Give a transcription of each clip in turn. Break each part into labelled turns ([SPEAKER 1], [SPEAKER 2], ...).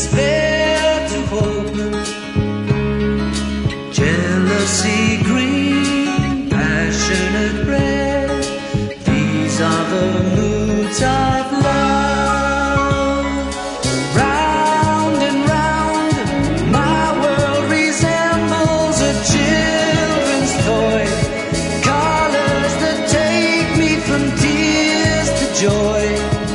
[SPEAKER 1] despair to hope. Jealousy, green, passionate red, these are the moods of love. Round and round, my world resembles a children's toy, colors that take me from tears to joy.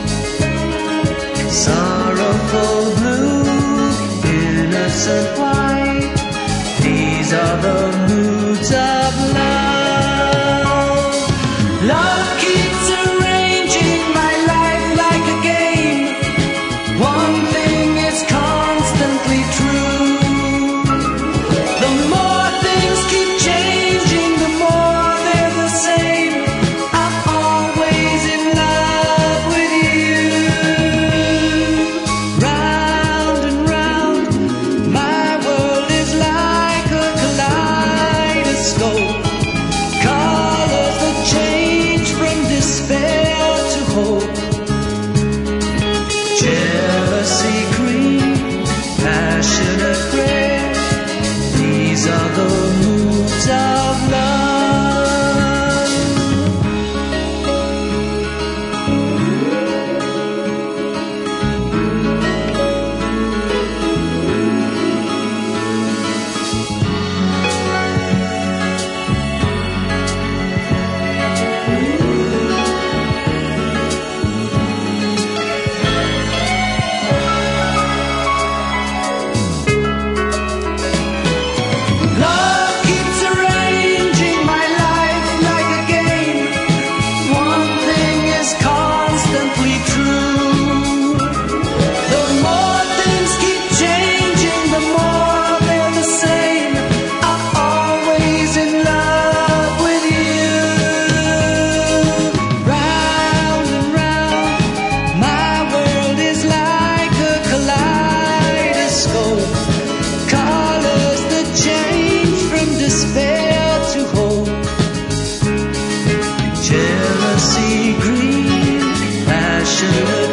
[SPEAKER 1] Sorrowful blue, innocent white, these are the moods of love. Love keeps arranging my life like a game. One thing is constantly true: the more things keep changing, the more they're the same. I'm always in love with you. Round and round, my world is like a kaleidoscope, colors that change from despair to hope. Jealousy, green, passionate red, these are the moods of love. Love keeps arranging my life like a game. One thing is constantly true: the more things keep changing, the more they're the same. I'm always in love with you. Round and round, my world is like a kaleidoscope, colors that change from despair to hope. Jealousy, green, passionate